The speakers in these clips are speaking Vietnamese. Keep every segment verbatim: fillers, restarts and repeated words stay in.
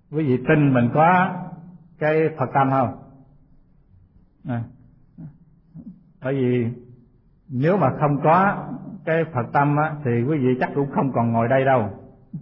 quý vị tin mình có cái Phật tâm không? À, bởi vì nếu mà không có cái Phật tâm á, thì quý vị chắc cũng không còn ngồi đây đâu.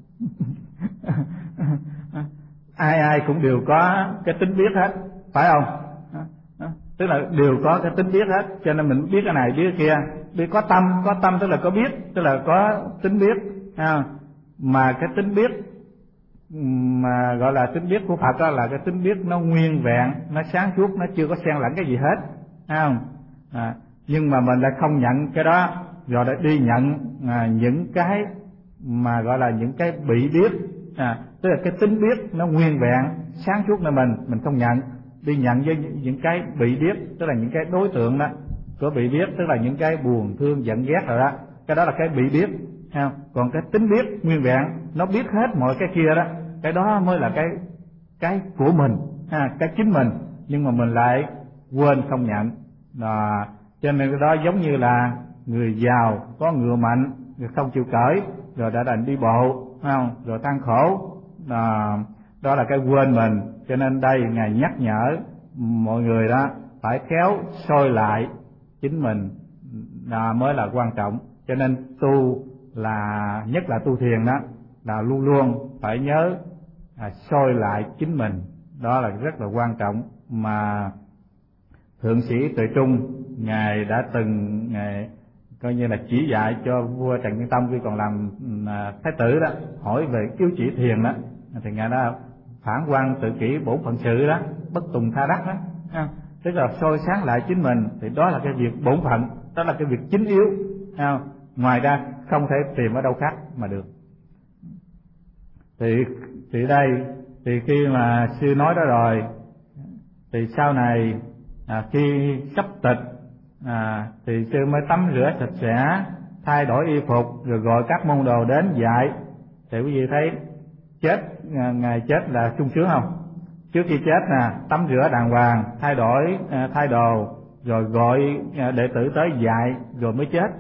Ai ai cũng đều có cái tính biết hết, phải không? Tức là đều có cái tính biết hết, cho nên mình biết cái này biết cái kia. Biết có tâm, có tâm tức là có biết, tức là có tính biết. À, mà cái tính biết mà gọi là tính biết của Phật đó là cái tính biết nó nguyên vẹn, nó sáng suốt, nó chưa có xen lẫn cái gì hết, thấy không? À, nhưng mà mình lại không nhận cái đó, rồi lại đi nhận à, những cái mà gọi là những cái bị biết, à, tức là cái tính biết nó nguyên vẹn sáng suốt nơi mình, mình không nhận, đi nhận với những cái bị biết, tức là những cái đối tượng đó của bị biết, tức là những cái buồn thương giận ghét rồi đó, cái đó là cái bị biết, thấy không? Còn cái tính biết nguyên vẹn nó biết hết mọi cái kia đó, cái đó mới là cái cái của mình, ha, cái chính mình, nhưng mà mình lại quên không nhận. À, cho nên cái đó giống như là người giàu có ngựa mạnh người không chịu cởi, rồi đã đành đi bộ, không, rồi than khổ. À, đó là cái quên mình. Cho nên đây Ngài nhắc nhở mọi người đó phải khéo soi lại chính mình là mới là quan trọng. Cho nên tu là nhất là tu thiền đó là luôn luôn phải nhớ à, soi lại chính mình, đó là rất là quan trọng. Mà Thượng sĩ Tuệ Trung Ngài đã từng Ngài coi như là chỉ dạy cho vua Trần Nhân Tông khi còn làm à, thái tử đó, hỏi về yếu chỉ thiền đó, thì Ngài đã phản quan tự kỷ bổn phận sự đó, bất tùng tha đắc đó, à, tức là soi sáng lại chính mình, thì đó là cái việc bổn phận, đó là cái việc chính yếu, à, ngoài ra không thể tìm ở đâu khác mà được. Thì thì đây thì khi mà sư nói đó rồi, thì sau này à, khi sắp tịch à, thì sư mới tắm rửa sạch sẽ, thay đổi y phục, rồi gọi các môn đồ đến dạy. Thì quý vị thấy chết ngày chết là sung sướng không? Trước khi chết nè, tắm rửa đàng hoàng, thay đổi à, thay đồ, rồi gọi à, đệ tử tới dạy, rồi mới chết.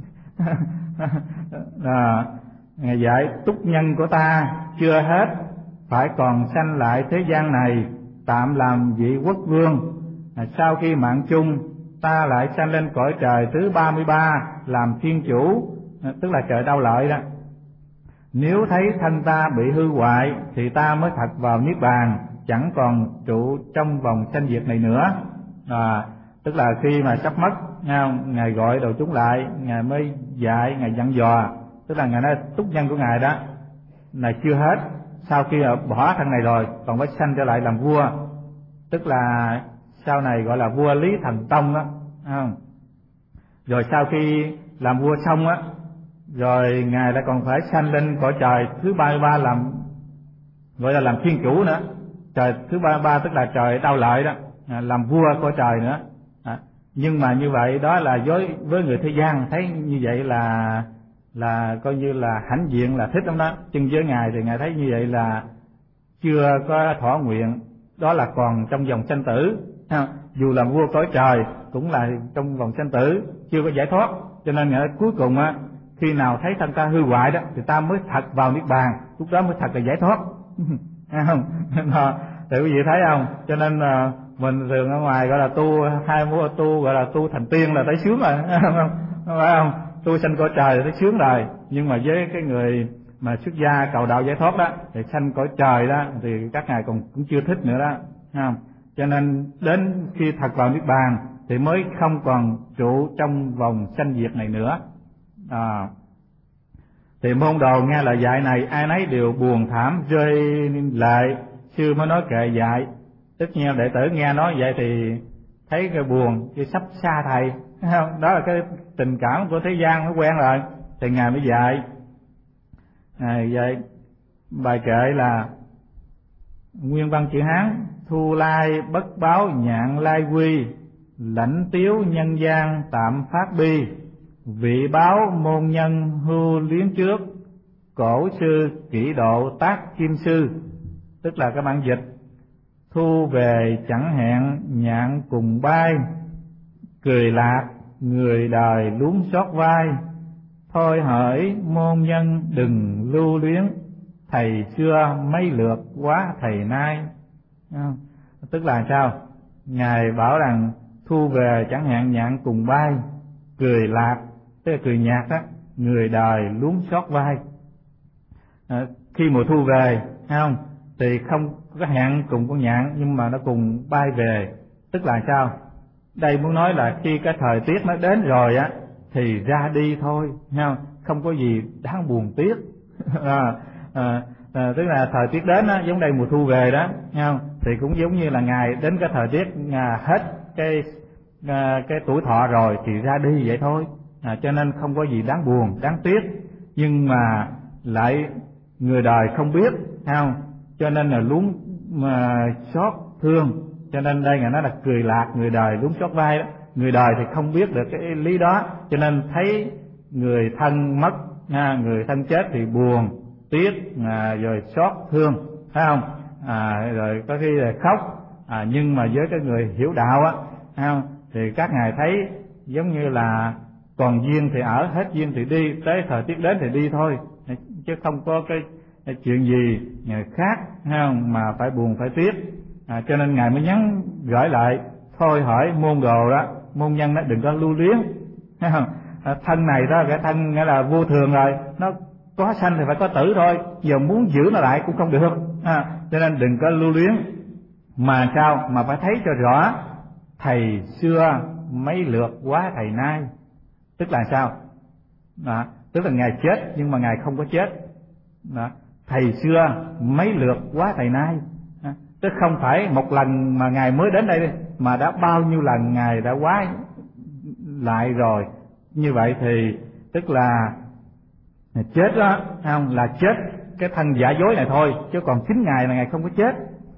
À, Ngài dạy túc nhân của ta chưa hết, phải còn sanh lại thế gian này, tạm làm vị quốc vương. À, sau khi mạng chung, ta lại sanh lên cõi trời thứ ba mươi ba làm thiên chủ, à, tức là trời Đau Lợi đó. Nếu thấy thân ta bị hư hoại thì ta mới thật vào niết bàn, chẳng còn trụ trong vòng sanh diệt này nữa. À, tức là khi mà sắp mất, Ngài gọi đồ chúng lại, Ngài mới dạy, Ngài dặn dò, tức là Ngài nói túc nhân của Ngài đó là chưa hết, sau khi bỏ thân này rồi còn phải sanh trở lại làm vua, tức là sau này gọi là vua Lý Thần Tông đó, không? Rồi sau khi làm vua xong á, rồi Ngài lại còn phải sanh lên cõi trời thứ ba mươi ba làm gọi là làm thiên chủ nữa, trời thứ ba mươi ba tức là trời Đau Lợi đó, à, làm vua cõi trời nữa. À, nhưng mà như vậy đó là với với người thế gian thấy như vậy là là coi như là hãnh diện, là thích lắm đó, nhưng với Ngài thì Ngài thấy như vậy là chưa có thỏa nguyện, đó là còn trong vòng sanh tử. À, dù làm vua cõi trời cũng là trong vòng sanh tử, chưa có giải thoát. Cho nên Ngài cuối cùng á, khi nào thấy thân ta hư hoại đó thì ta mới thật vào niết bàn, lúc đó mới thật là giải thoát. Không? Thì quý vị thấy không? Cho nên là mình thường ở ngoài gọi là tu hai múa tu gọi là tu thành tiên là thấy sướng rồi, không? Phải không? Tu sanh cõi trời là thấy sướng rồi, nhưng mà với cái người mà xuất gia cầu đạo giải thoát đó thì sanh cõi trời đó thì các ngài còn cũng chưa thích nữa đó, không? Cho nên đến khi thật vào niết bàn thì mới không còn trụ trong vòng sanh diệt này nữa. À, thì môn đồ nghe lời dạy này ai nấy đều buồn thảm rơi lệ. Sư mới nói kệ dạy, tất nhiên đệ tử nghe nói vậy thì thấy cái buồn, chứ sắp xa thầy, không? Đó là cái tình cảm của thế gian nó quen rồi, thì ngài mới dạy. Ngài dạy bài kệ là nguyên văn chữ Hán: thu lai bất báo nhạn lai quy, lãnh tiếu nhân gian tạm phát bi, vị báo môn nhân hưu liếng trước, cổ sư kỹ độ tác kim sư. Tức là các bạn dịch: thu về chẳng hẹn nhạn cùng bay, cười lạc người đời luống xót vai, thôi hỡi môn nhân đừng lưu luyến, thầy xưa mấy lượt quá thầy nay. Tức là sao? Ngài bảo rằng thu về chẳng hạn nhạn cùng bay, cười lạc, tức là cười nhạt á, người đời luống xót vai. À, khi mùa thu về, thấy không, thì không có hạn cùng con nhạn, nhưng mà nó cùng bay về. Tức là sao? Đây muốn nói là khi cái thời tiết nó đến rồi á thì ra đi thôi, thấy không? Không có gì đáng buồn tiếc. à, à, à, tức là thời tiết đến á, giống đây mùa thu về đó, thấy không? Thì cũng giống như là ngài đến cái thời tiết à, hết cái à, cái tuổi thọ rồi thì ra đi vậy thôi. À, cho nên không có gì đáng buồn, đáng tiếc. Nhưng mà lại người đời không biết, thấy không? Cho nên là luống mà xót thương. Cho nên đây ngài nói là cười lạc, người đời luống xót vai đó. Người đời thì không biết được cái lý đó, cho nên thấy người thân mất, à, người thân chết thì buồn, tiếc, à, rồi xót thương, thấy không? À, rồi có khi là khóc. À, nhưng mà với cái người hiểu đạo á, thấy không? Thì các ngài thấy giống như là còn duyên thì ở, hết duyên thì đi, tới thời tiết đến thì đi thôi, chứ không có cái, cái chuyện gì khác, thấy không? Mà phải buồn phải tiếc. À, cho nên ngài mới nhắn gửi lại thôi hỏi môn đồ đó, môn nhân đó đừng có lưu luyến, thấy không? À, thân này đó, cái thân nghĩa là vô thường rồi, nó có sanh thì phải có tử thôi, giờ muốn giữ nó lại cũng không được. À, cho nên đừng có lưu luyến, mà sao mà phải thấy cho rõ thầy xưa mấy lượt quá thầy nay. Tức là sao? Đó, tức là ngài chết nhưng mà ngài không có chết. Đó, thầy xưa mấy lượt quá thầy nay. Đó, tức không phải một lần mà ngài mới đến đây, mà đã bao nhiêu lần ngài đã quá lại rồi. Như vậy thì tức là chết đó, không là chết cái thân giả dối này thôi, chứ còn chính ngài là ngài không có chết.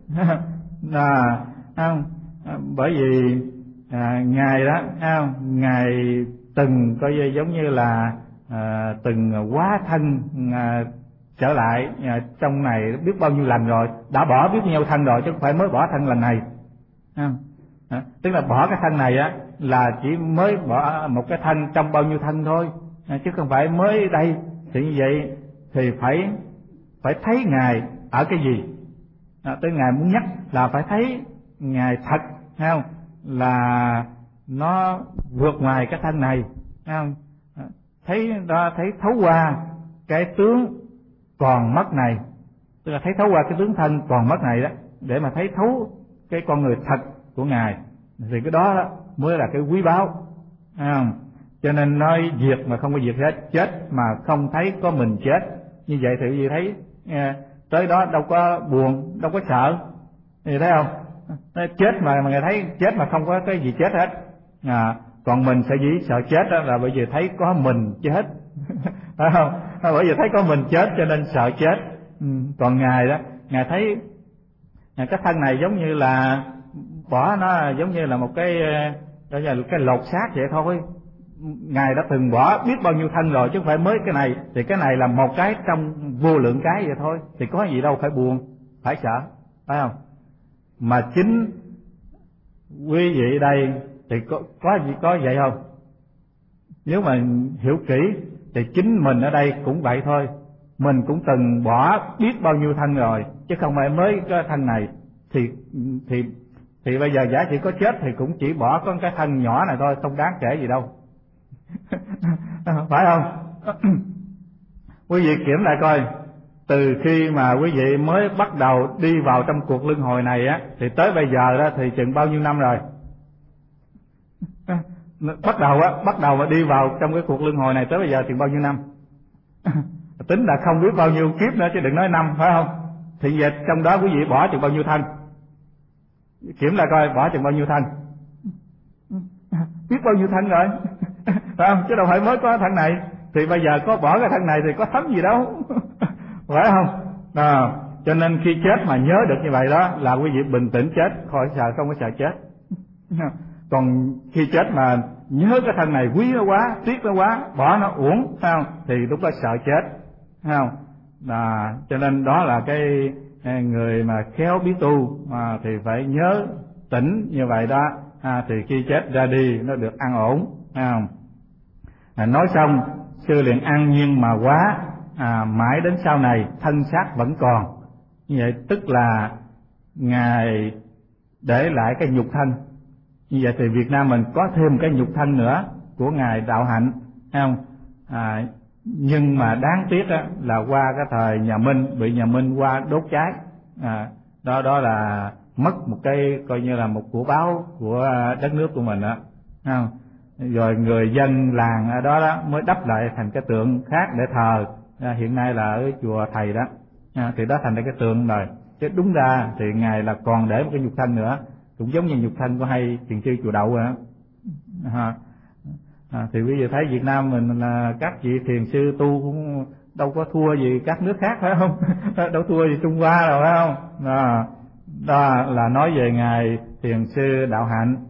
À, không, bởi vì à, ngài đó, không, ngài từng coi như giống như là à, từng hóa thân à, trở lại à, trong này biết bao nhiêu lần rồi, đã bỏ biết bao nhiêu thân rồi, chứ không phải mới bỏ thân lần này. À, à, tức là bỏ cái thân này á là chỉ mới bỏ một cái thân trong bao nhiêu thân thôi, à, chứ không phải mới đây. Thì như vậy thì phải phải thấy ngài ở cái gì. À, tới ngài muốn nhắc là phải thấy ngài thật, thấy không? Là nó vượt ngoài cái thân này, thấy không? À, thấy đó, thấy thấu qua cái tướng còn mất này, tức là thấy thấu qua cái tướng thân còn mất này đó, để mà thấy thấu cái con người thật của ngài, thì cái đó, đó mới là cái quý báu, thấy không? Cho nên nói diệt mà không có diệt hết, chết mà không thấy có mình chết, như vậy thì gì thấy à, tới đó đâu có buồn, đâu có sợ, thì thấy không? Chết mà mà người thấy chết mà không có cái gì chết hết. À, còn mình sẽ dĩ sợ chết đó là bởi vì thấy có mình chết, phải không? Bởi vì thấy có mình chết cho nên sợ chết. Ừ. Còn ngài đó, ngài thấy cái thân này giống như là bỏ nó, giống như là một cái cái, cái lột xác vậy thôi. Ngài đã từng bỏ biết bao nhiêu thân rồi, chứ không phải mới cái này. Thì cái này là một cái trong vô lượng cái vậy thôi, thì có gì đâu phải buồn, phải sợ, phải không? Mà chính quý vị đây thì có có gì có vậy không? Nếu mà hiểu kỹ thì chính mình ở đây cũng vậy thôi. Mình cũng từng bỏ biết bao nhiêu thân rồi, chứ không phải mới cái thân này. Thì thì thì bây giờ giả chỉ có chết thì cũng chỉ bỏ con cái thân nhỏ này thôi, không đáng kể gì đâu. Phải không? Quý vị kiểm lại coi, từ khi mà quý vị mới bắt đầu đi vào trong cuộc luân hồi này á, thì tới bây giờ đó thì chừng bao nhiêu năm rồi? Bắt đầu á, bắt đầu mà đi vào trong cái cuộc luân hồi này tới bây giờ chừng bao nhiêu năm? Tính là không biết bao nhiêu kiếp nữa, chứ đừng nói năm, phải không? Thì vậy trong đó quý vị bỏ chừng bao nhiêu thân? Kiểm lại coi bỏ chừng bao nhiêu thân? Biết bao nhiêu thân rồi, phải không? Chứ đâu phải mới có thân này. Thì bây giờ có bỏ cái thân này thì có thấm gì đâu, phải không? À, cho nên khi chết mà nhớ được như vậy đó là quý vị bình tĩnh chết, khỏi sợ, không có sợ chết. Còn khi chết mà nhớ cái thân này quý nó quá, tiếc nó quá, bỏ nó uổng, phải không? Thì lúc đó sợ chết, phải không? À, cho nên đó là cái người mà khéo biết tu mà thì phải nhớ tỉnh như vậy đó. À, thì khi chết ra đi nó được an ổn, phải không? À, nói xong sư liền an nhiên mà quá, à, mãi đến sau này thân xác vẫn còn. Như vậy tức là Ngài để lại cái nhục thân. Như vậy thì Việt Nam mình có thêm cái nhục thân nữa của Ngài Đạo Hạnh, thấy không? À, nhưng mà đáng tiếc á, là qua cái thời nhà Minh, bị nhà Minh qua đốt cháy. À, đó đó là mất một cái coi như là một của báu của đất nước của mình đó, thấy không? Rồi người dân làng ở đó đó mới đắp lại thành cái tượng khác để thờ. À, hiện nay là ở chùa thầy đó, à, thì đó thành ra cái tượng rồi. Chứ đúng ra thì Ngài là còn để một cái nhục thân nữa, cũng giống như nhục thân của hay thiền sư chùa Đậu vậy đó. À, à, thì bây giờ thấy Việt Nam mình là các vị thiền sư tu cũng đâu có thua gì các nước khác, phải không? Đâu thua gì Trung Hoa rồi, phải không? À, đó là nói về Ngài Thiền sư Đạo Hạnh.